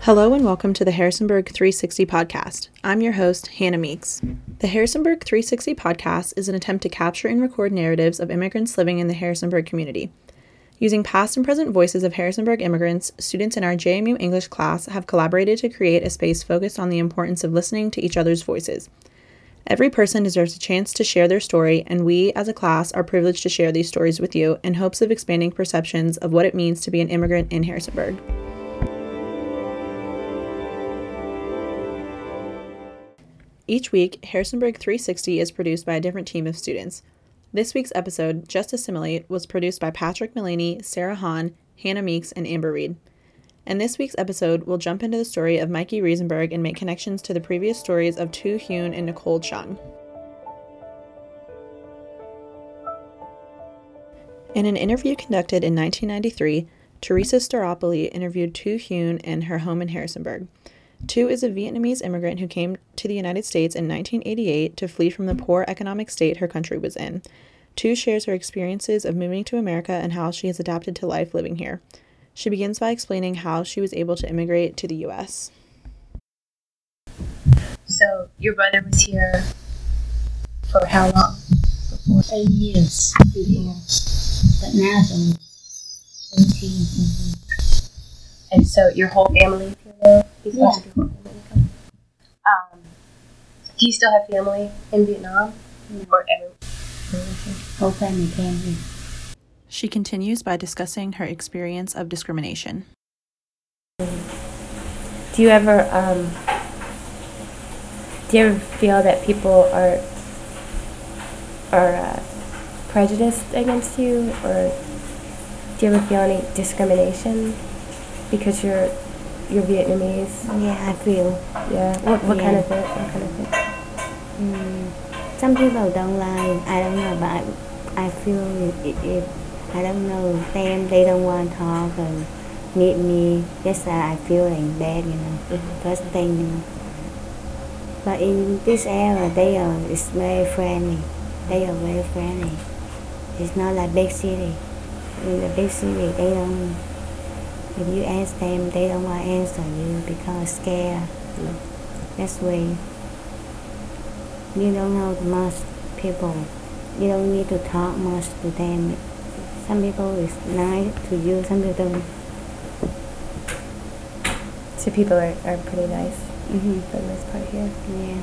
Hello and welcome to the Harrisonburg 360 podcast. I'm your host, Hannah Meeks. The Harrisonburg 360 podcast is an attempt to capture and record narratives of immigrants living in the Harrisonburg community. Using past and present voices of Harrisonburg immigrants, students in our JMU English class have collaborated to create a space focused on the importance of listening to each other's voices. Every person deserves a chance to share their story, and we, as a class, are privileged to share these stories with you in hopes of expanding perceptions of what it means to be an immigrant in Harrisonburg. Each week, Harrisonburg 360 is produced by a different team of students. This week's episode, Just Assimilate, was produced by Patrick Mullaney, Sarah Hahn, Hannah Meeks, and Amber Reed. In this week's episode, we'll jump into the story of Mikey Riesenberg and make connections to the previous stories of Tu Huynh and Nicole Chung. In an interview conducted in 1993, Teresa Staropoli interviewed Tu Huynh in her home in Harrisonburg. Tu is a Vietnamese immigrant who came to the United States in 1988 to flee from the poor economic state her country was in. Tu shares her experiences of moving to America and how she has adapted to life living here. She begins by explaining how she was able to immigrate to the U.S. So, your brother was here for how long? For 8 years before, but now it's only 17. And so, your whole family is here now? Yeah. Do you still have family in Vietnam? No. Or ever? Whole family came here. She continues by discussing her experience of discrimination. Do you ever feel that people are prejudiced against you, or do you ever feel any discrimination because you're Vietnamese? Yeah, I feel. Yeah. What kind of it? What kind of thing? Some people don't like. I don't know, but I feel it. I don't know them. They don't want to talk and meet me. Yes, I feel like bad. First thing. But in this area, it's very friendly. They are very friendly. It's not like big city. In the big city, they don't. If you ask them, they don't want to answer you because scared. That's why you don't know much people. You don't need to talk much to them. Some people is nice to you, some people don't. So people are pretty nice Mm-hmm. for the most part here.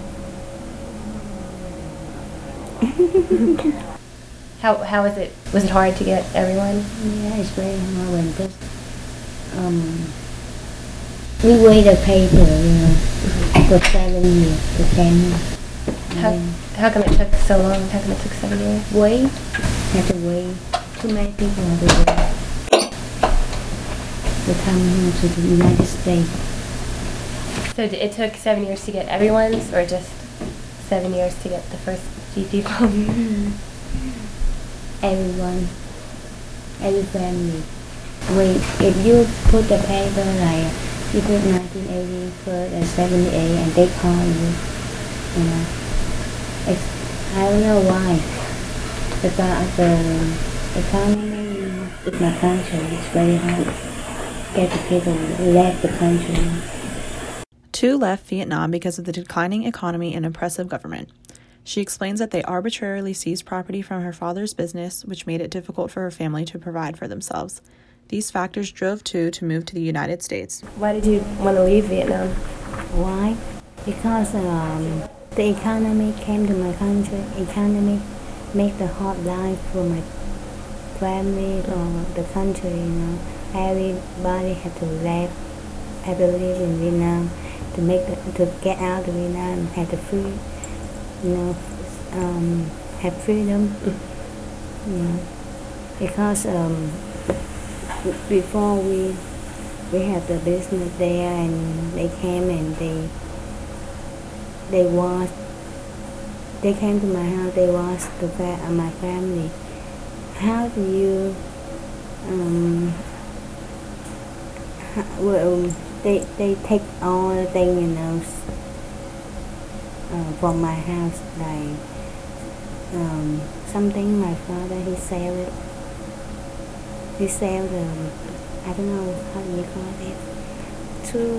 Yeah. How was it? Was it hard to get everyone? Yeah, it's very hard when this. We wait a paper, for 7 years to come. How come it took so long? How come it took 7 years? Wait, have to wait. Too many people have to wait to come here to the United States. So it took 7 years to get everyone's, or just 7 years to get the first few people? Everyone, every family. Wait, if you put the paper like you put 1980 first and 78 and they call you, I don't know why. Because the economy in my country is very hard. Get the people left the country. Tu left Vietnam because of the declining economy and oppressive government. She explains that they arbitrarily seized property from her father's business, which made it difficult for her family to provide for themselves. These factors drove Tu to move to the United States. Why did you want to leave Vietnam? Why? Because the economy came to my country. Economy make the hard life for my family or the country. Everybody had to leave. Had to live in Vietnam to get out of Vietnam. Had to free. Have freedom. Because before we had the business there, and they came and they came to my house. They was my family. How do you they take all the things from my house, like something my father he sell it. He sell the I don't know how do you call it. two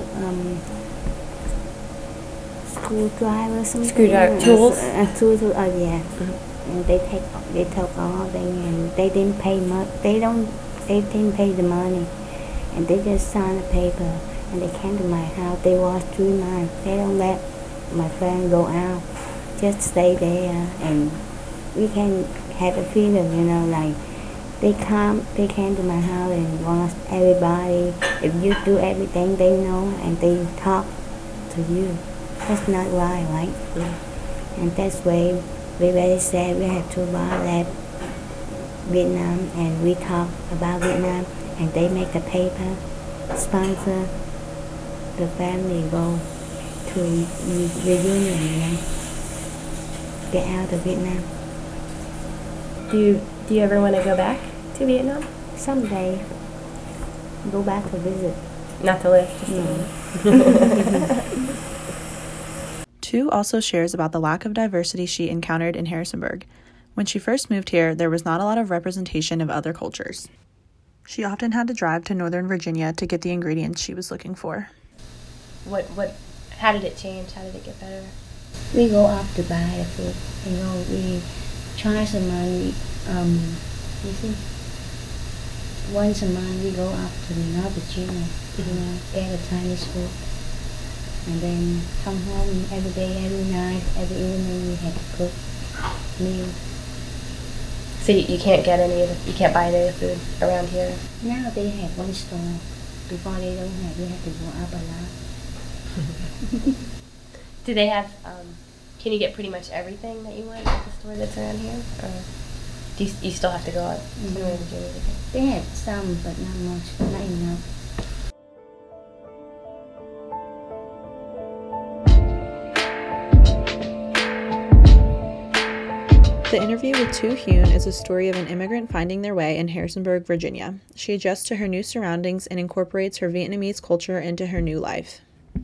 screwdriver something. Screwdriver tools. Tools. Oh yeah. And they took all thing, and they didn't pay much. They didn't pay the money, and they just signed a paper. And they came to my house. They watched 3 months. They don't let my friend go out. Just stay there, and we can have a feeling, like they came to my house and watched everybody. If you do everything they know, and they talk to you, that's not right? And that's why we very sad. We have 2 boys left Vietnam, and we talk about Vietnam, and they make the paper sponsor the family go to reunion, get out of Vietnam. Do you ever want to go back to Vietnam? Someday, go back to visit. Not to live, just to live. Tu also shares about the lack of diversity she encountered in Harrisonburg. When she first moved here, there was not a lot of representation of other cultures. She often had to drive to Northern Virginia to get the ingredients she was looking for. How did it change? How did it get better? We go up to buy the food. We twice a month. You see, once a month we go up to North Virginia. Get a Chinese food, and then come home every day, every night, every evening. We have to cook meal. So you can't get you can't buy any of the food around here? Now they have one store. Before they don't have, you have to go up a lot. Do they have, can you get pretty much everything that you want at the store that's around here? Or do you still have to go out to Northern Virginia to get? They have some, but not much, not enough. The interview with Tu Huynh is a story of an immigrant finding their way in Harrisonburg, Virginia. She adjusts to her new surroundings and incorporates her Vietnamese culture into her new life.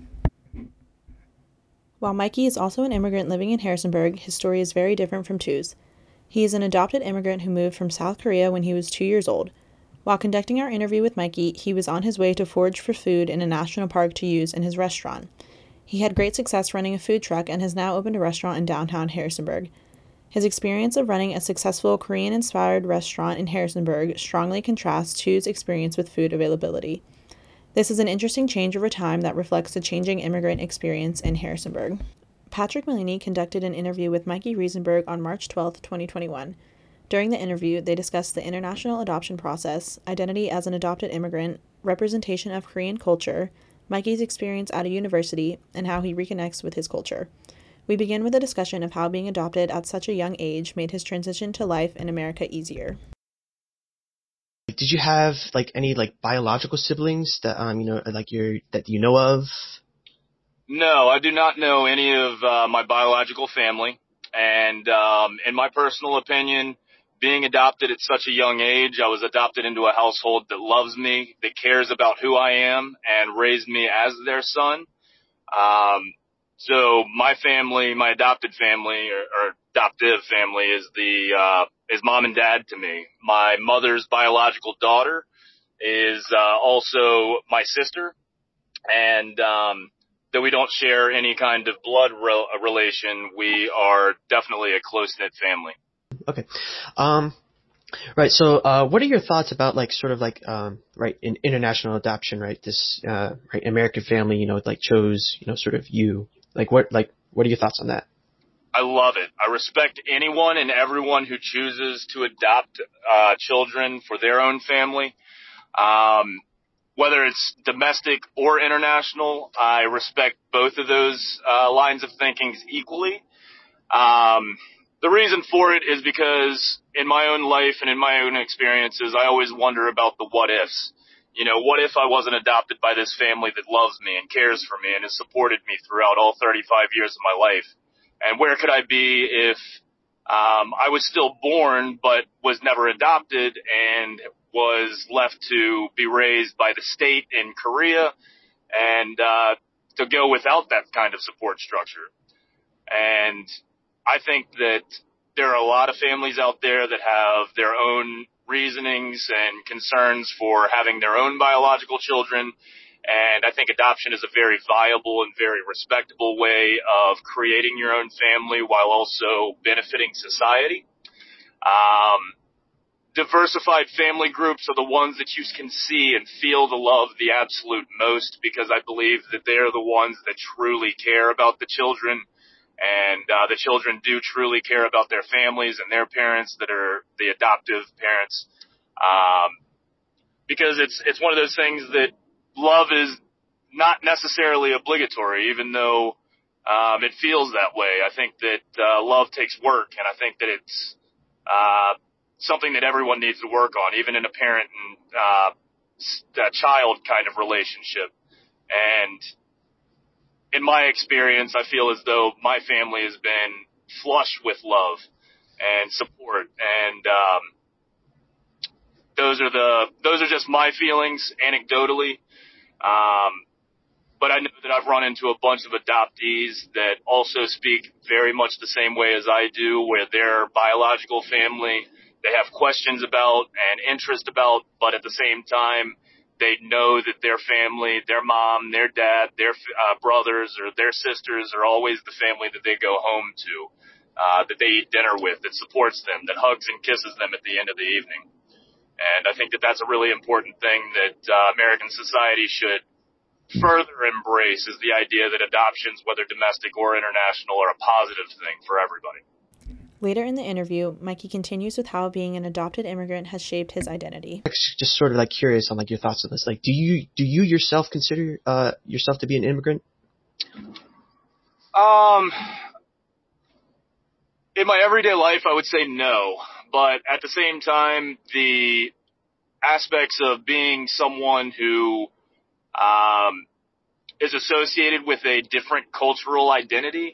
While Mikey is also an immigrant living in Harrisonburg, his story is very different from Tu's. He is an adopted immigrant who moved from South Korea when he was 2 years old. While conducting our interview with Mikey, he was on his way to forage for food in a national park to use in his restaurant. He had great success running a food truck and has now opened a restaurant in downtown Harrisonburg. His experience of running a successful Korean-inspired restaurant in Harrisonburg strongly contrasts Tu's experience with food availability. This is an interesting change over time that reflects the changing immigrant experience in Harrisonburg. Patrick Malini conducted an interview with Mikey Riesenberg on March 12, 2021. During the interview, they discussed the international adoption process, identity as an adopted immigrant, representation of Korean culture, Mikey's experience at a university, and how he reconnects with his culture. We begin with a discussion of how being adopted at such a young age made his transition to life in America easier. Did you have any biological siblings that that you know of? No, I do not know any of my biological family, and in my personal opinion, being adopted at such a young age, I was adopted into a household that loves me, that cares about who I am, and raised me as their son. So my family, my adopted family or adoptive family is mom and dad to me. My mother's biological daughter is also my sister, and though we don't share any kind of blood relation, we are definitely a close-knit family. Okay. Right. So, what are your thoughts about in international adoption, right? This, American family, chose, sort of you. What are your thoughts on that? I love it. I respect anyone and everyone who chooses to adopt children for their own family. Whether it's domestic or international, I respect both of those lines of thinking equally. The reason for it is because in my own life and in my own experiences, I always wonder about the what ifs. What if I wasn't adopted by this family that loves me and cares for me and has supported me throughout all 35 years of my life? And where could I be if I was still born but was never adopted and was left to be raised by the state in Korea and to go without that kind of support structure? And I think that there are a lot of families out there that have their own reasonings and concerns for having their own biological children. And I think adoption is a very viable and very respectable way of creating your own family while also benefiting society. Diversified family groups are the ones that you can see and feel the love the absolute most, because I believe that they're the ones that truly care about the children, and the children do truly care about their families and their parents that are the adoptive parents. Because it's one of those things that love is not necessarily obligatory, even though it feels that way. I think that love takes work, and I think that it's something that everyone needs to work on, even in a parent and child kind of relationship. And in my experience, I feel as though my family has been flush with love and support, and those are just my feelings anecdotally. But I know that I've run into a bunch of adoptees that also speak very much the same way as I do, where their biological family they have questions about and interest about, but at the same time, they know that their family, their mom, their dad, their brothers or their sisters are always the family that they go home to, that they eat dinner with, that supports them, that hugs and kisses them at the end of the evening. And I think that that's a really important thing that American society should further embrace, is the idea that adoptions, whether domestic or international, are a positive thing for everybody. Later in the interview, Mikey continues with how being an adopted immigrant has shaped his identity. Just sort of like curious on like your thoughts on this. Like, do you yourself consider yourself to be an immigrant? In my everyday life, I would say no. But at the same time, the aspects of being someone who is associated with a different cultural identity,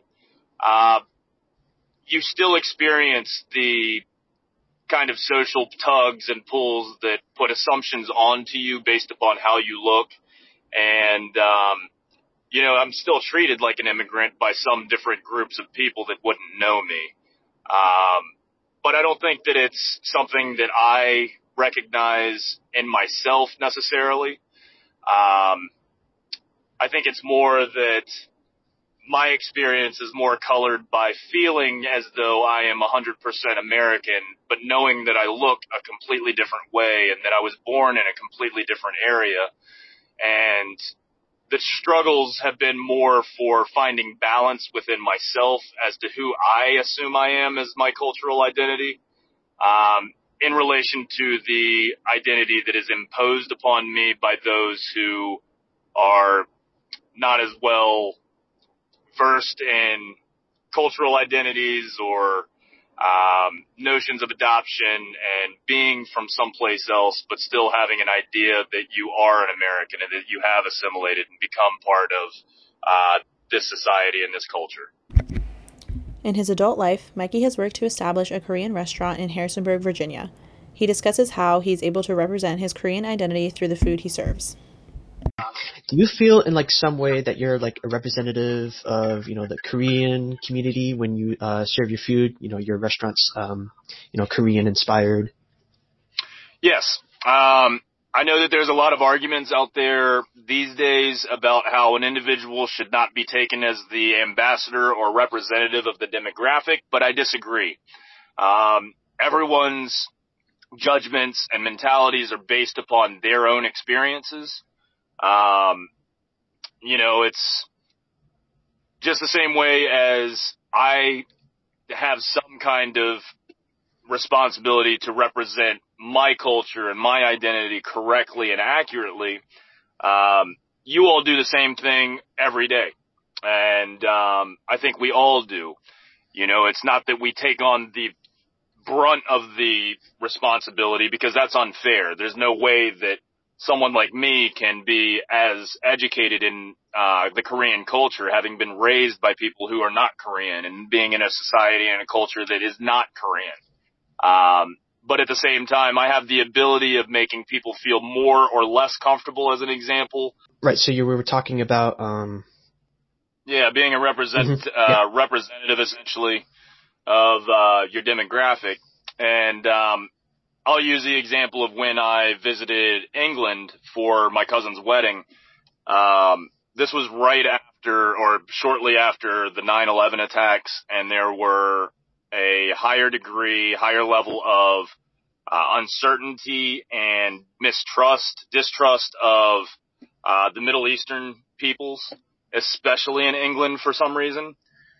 you still experience the kind of social tugs and pulls that put assumptions onto you based upon how you look. And, I'm still treated like an immigrant by some different groups of people that wouldn't know me. But I don't think that it's something that I recognize in myself necessarily. I think it's more that my experience is more colored by feeling as though I am 100% American, but knowing that I look a completely different way and that I was born in a completely different area. And the struggles have been more for finding balance within myself as to who I assume I am as my cultural identity, in relation to the identity that is imposed upon me by those who are not as well versed in cultural identities or notions of adoption and being from someplace else, but still having an idea that you are an American and that you have assimilated and become part of this society and this culture. In his adult life, Mikey has worked to establish a Korean restaurant in Harrisonburg, Virginia. He discusses how he's able to represent his Korean identity through the food he serves. Do you feel in like some way that you're like a representative of, the Korean community when you serve your food? Your restaurant's, Korean inspired? Yes. I know that there's a lot of arguments out there these days about how an individual should not be taken as the ambassador or representative of the demographic, but I disagree. Everyone's judgments and mentalities are based upon their own experiences. It's just the same way as I have some kind of responsibility to represent my culture and my identity correctly and accurately. You all do the same thing every day. And I think we all do. It's not that we take on the brunt of the responsibility, because that's unfair. There's no way that someone like me can be as educated in the Korean culture, having been raised by people who are not Korean and being in a society and a culture that is not Korean. But at the same time, I have the ability of making people feel more or less comfortable, as an example. Right. So we were talking about, being a representative essentially of your demographic. And I'll use the example of when I visited England for my cousin's wedding. This was right after or shortly after the 9/11 attacks, and there were a higher level of uncertainty and distrust of the Middle Eastern peoples, especially in England for some reason.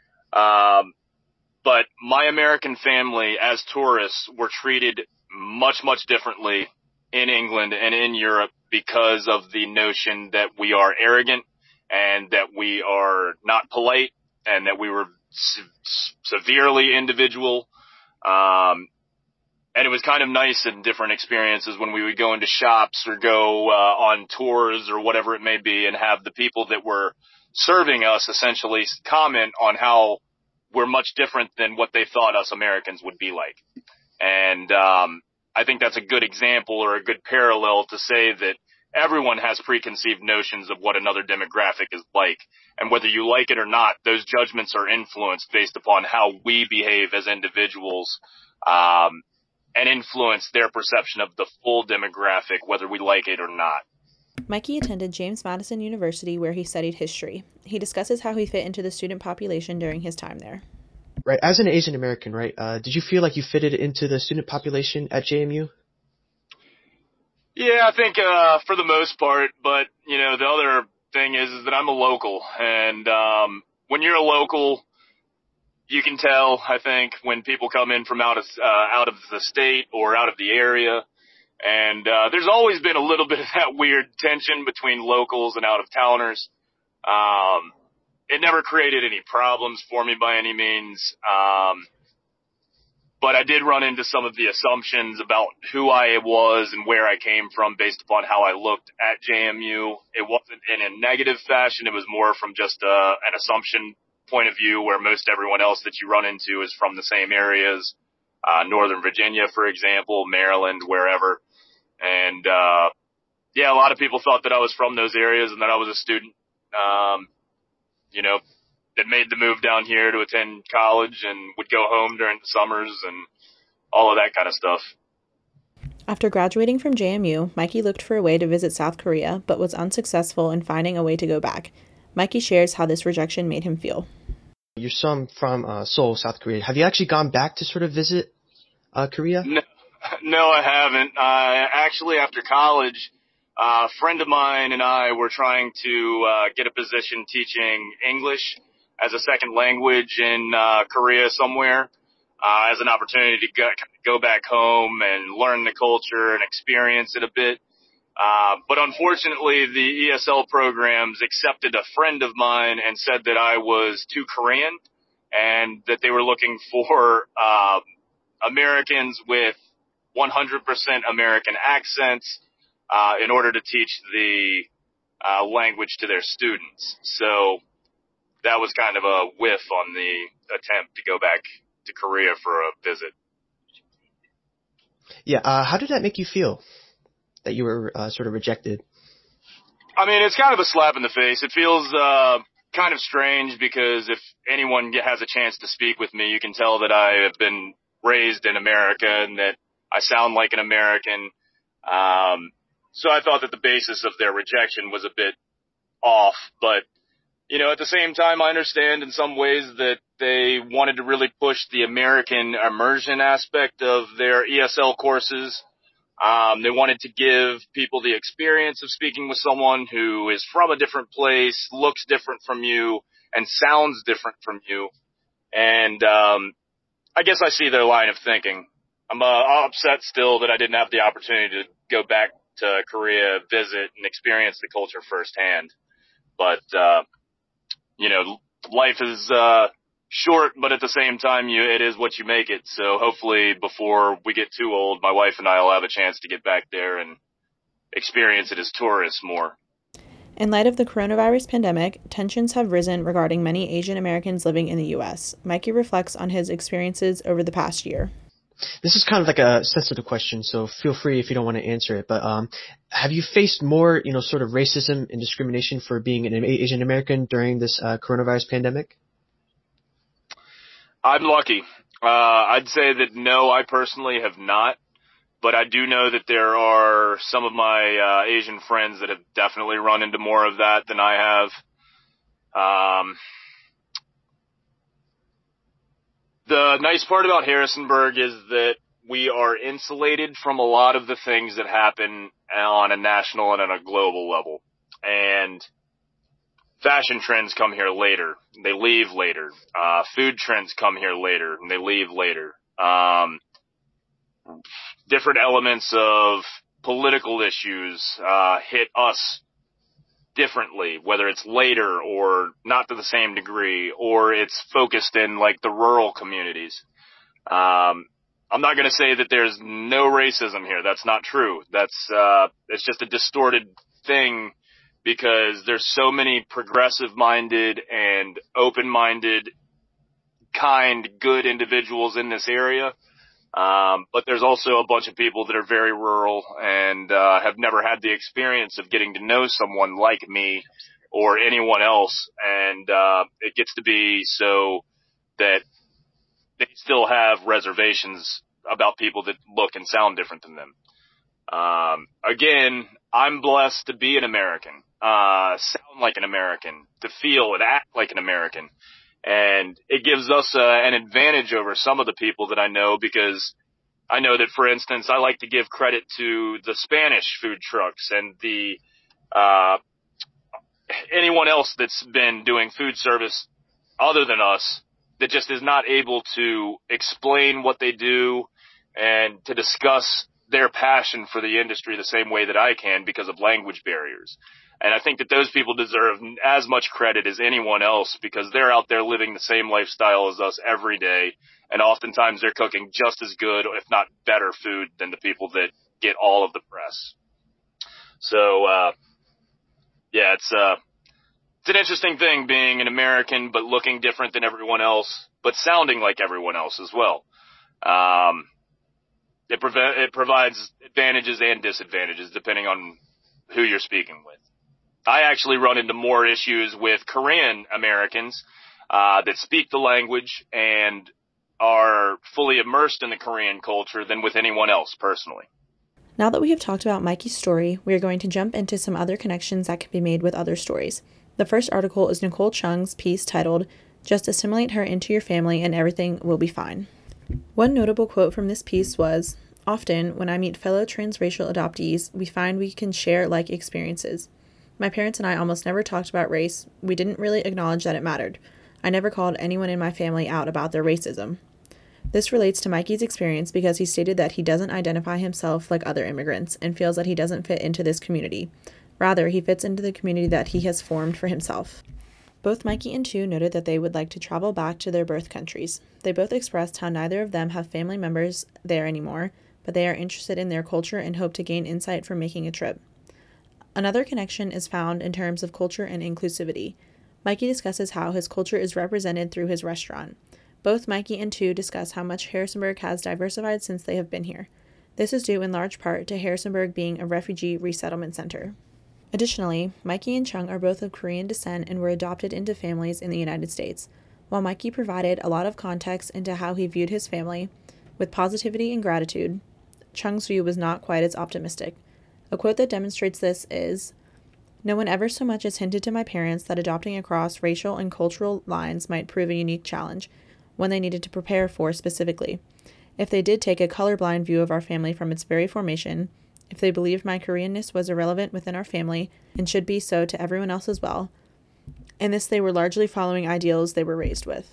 But my American family, as tourists, were treated much, much differently in England and in Europe because of the notion that we are arrogant and that we are not polite and that we were severely individual. And it was kind of nice in different experiences when we would go into shops or go on tours or whatever it may be and have the people that were serving us essentially comment on how we're much different than what they thought us Americans would be like. And I think that's a good example or a good parallel to say that everyone has preconceived notions of what another demographic is like. And whether you like it or not, those judgments are influenced based upon how we behave as individuals, and influence their perception of the full demographic, whether we like it or not. Mikey attended James Madison University, where he studied history. He discusses how he fit into the student population during his time there. Right, as an Asian American, right, did you feel like you fitted into the student population at JMU? Yeah, I think for the most part, but the other thing is that I'm a local, and when you're a local, you can tell, I think, when people come in from out of the state or out of the area. And there's always been a little bit of that weird tension between locals and out-of-towners. It never created any problems for me by any means. But I did run into some of the assumptions about who I was and where I came from based upon how I looked at JMU. It wasn't in a negative fashion. It was more from just an assumption point of view where most everyone else that you run into is from the same areas. Northern Virginia, for example, Maryland, wherever. And, a lot of people thought that I was from those areas and that I was a student, that made the move down here to attend college and would go home during the summers and all of that kind of stuff. After graduating from JMU, Mikey looked for a way to visit South Korea, but was unsuccessful in finding a way to go back. Mikey shares how this rejection made him feel. You're from Seoul, South Korea. Have you actually gone back to sort of visit Korea? No, I haven't. Actually, after college, a friend of mine and I were trying to get a position teaching English as a second language in Korea somewhere, as an opportunity to go back home and learn the culture and experience it a bit. But unfortunately, the ESL programs accepted a friend of mine and said that I was too Korean and that they were looking for Americans with 100% American accents in order to teach the language to their students. So that was kind of a whiff on the attempt to go back to Korea for a visit. Yeah, how did that make you feel, that you were sort of rejected? I mean, it's kind of a slap in the face. It feels kind of strange because if anyone has a chance to speak with me, you can tell that I have been raised in America and that I sound like an American. So I thought that the basis of their rejection was a bit off. But, at the same time, I understand in some ways that they wanted to really push the American immersion aspect of their ESL courses. They wanted to give people the experience of speaking with someone who is from a different place, looks different from you, and sounds different from you. And I guess I see their line of thinking. I'm upset still that I didn't have the opportunity to go back to Korea, visit, and experience the culture firsthand. But, life is short, but at the same time, it is what you make it. So hopefully before we get too old, my wife and I will have a chance to get back there and experience it as tourists more. In light of the coronavirus pandemic, tensions have risen regarding many Asian Americans living in the U.S. Mikey reflects on his experiences over the past year. This is kind of like a sensitive question, so feel free if you don't want to answer it. But have you faced more, sort of racism and discrimination for being an Asian American during this coronavirus pandemic? I'm lucky. I'd say that no, I personally have not. But I do know that there are some of my Asian friends that have definitely run into more of that than I have. The nice part about Harrisonburg is that we are insulated from a lot of the things that happen on a national and on a global level. And fashion trends come here later. They leave later. Food trends come here later and they leave later. Different elements of political issues hit us differently, whether it's later or not to the same degree, or it's focused in like the rural communities. I'm not going to say that there's no racism here. That's not true. It's just a distorted thing because there's so many progressive-minded and open-minded, kind, good individuals in this area. But there's also a bunch of people that are very rural and have never had the experience of getting to know someone like me or anyone else. And it gets to be so that they still have reservations about people that look and sound different than them. Again, I'm blessed to be an American, sound like an American, to feel and act like an American. And it gives us an advantage over some of the people that I know, because I know that, for instance, I like to give credit to the Spanish food trucks and the anyone else that's been doing food service other than us that just is not able to explain what they do and to discuss their passion for the industry the same way that I can because of language barriers. And I think that those people deserve as much credit as anyone else because they're out there living the same lifestyle as us every day. And oftentimes they're cooking just as good, if not better food than the people that get all of the press. So, yeah, it's an interesting thing being an American, but looking different than everyone else, but sounding like everyone else as well. It provides advantages and disadvantages depending on who you're speaking with. I actually run into more issues with Korean Americans that speak the language and are fully immersed in the Korean culture than with anyone else personally. Now that we have talked about Mikey's story, we are going to jump into some other connections that can be made with other stories. The first article is Nicole Chung's piece titled, "Just Assimilate Her into Your Family and Everything Will Be Fine." One notable quote from this piece was, "Often, when I meet fellow transracial adoptees, we find we can share like experiences. My parents and I almost never talked about race. We didn't really acknowledge that it mattered. I never called anyone in my family out about their racism." This relates to Mikey's experience because he stated that he doesn't identify himself like other immigrants and feels that he doesn't fit into this community. Rather, he fits into the community that he has formed for himself. Both Mikey and Tu noted that they would like to travel back to their birth countries. They both expressed how neither of them have family members there anymore, but they are interested in their culture and hope to gain insight from making a trip. Another connection is found in terms of culture and inclusivity. Mikey discusses how his culture is represented through his restaurant. Both Mikey and Tu discuss how much Harrisonburg has diversified since they have been here. This is due in large part to Harrisonburg being a refugee resettlement center. Additionally, Mikey and Chung are both of Korean descent and were adopted into families in the United States. While Mikey provided a lot of context into how he viewed his family, with positivity and gratitude, Chung's view was not quite as optimistic. A quote that demonstrates this is, "No one ever so much as hinted to my parents that adopting across racial and cultural lines might prove a unique challenge, one they needed to prepare for specifically. If they did take a colorblind view of our family from its very formation, if they believed my Koreanness was irrelevant within our family and should be so to everyone else as well, in this they were largely following ideals they were raised with."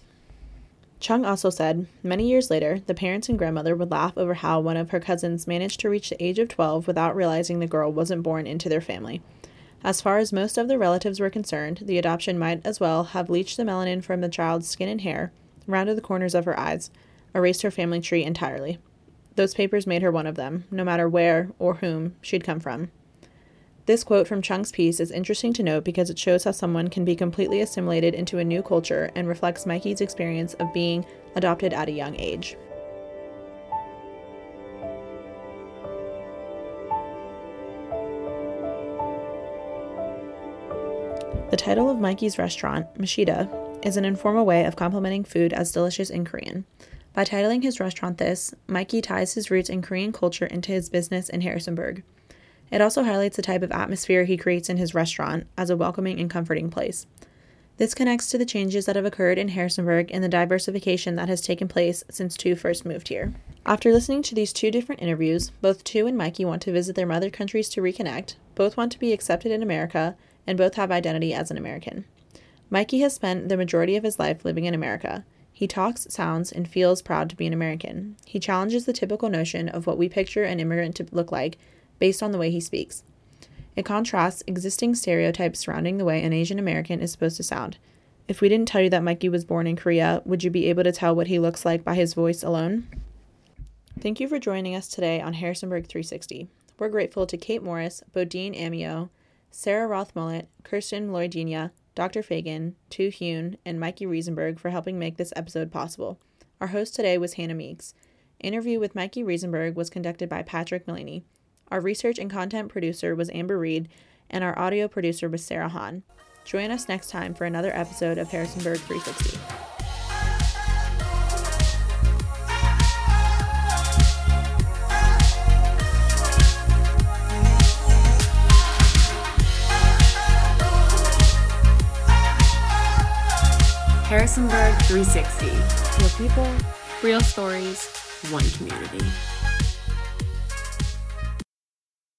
Chung also said, many years later, the parents and grandmother would laugh over how one of her cousins managed to reach the age of 12 without realizing the girl wasn't born into their family. As far as most of the relatives were concerned, the adoption might as well have bleached the melanin from the child's skin and hair, rounded the corners of her eyes, erased her family tree entirely. Those papers made her one of them, no matter where or whom she'd come from. This quote from Chung's piece is interesting to note because it shows how someone can be completely assimilated into a new culture and reflects Mikey's experience of being adopted at a young age. The title of Mikey's restaurant, Mashida, is an informal way of complimenting food as delicious in Korean. By titling his restaurant this, Mikey ties his roots in Korean culture into his business in Harrisonburg. It also highlights the type of atmosphere he creates in his restaurant as a welcoming and comforting place. This connects to the changes that have occurred in Harrisonburg and the diversification that has taken place since Tu first moved here. After listening to these two different interviews, both Tu and Mikey want to visit their mother countries to reconnect, both want to be accepted in America, and both have identity as an American. Mikey has spent the majority of his life living in America. He talks, sounds, and feels proud to be an American. He challenges the typical notion of what we picture an immigrant to look like based on the way he speaks. It contrasts existing stereotypes surrounding the way an Asian American is supposed to sound. If we didn't tell you that Mikey was born in Korea, would you be able to tell what he looks like by his voice alone? Thank you for joining us today on Harrisonburg 360. We're grateful to Kate Morris, Bodine Amio, Sarah Roth-Mullet, Kirsten Lloydina, Dr. Fagan, Tu Hyun, and Mikey Riesenberg for helping make this episode possible. Our host today was Hannah Meeks. Interview with Mikey Riesenberg was conducted by Patrick Mullaney. Our research and content producer was Amber Reed, and our audio producer was Sarah Hahn. Join us next time for another episode of Harrisonburg 360. Harrisonburg 360. Real people, Real stories, one community.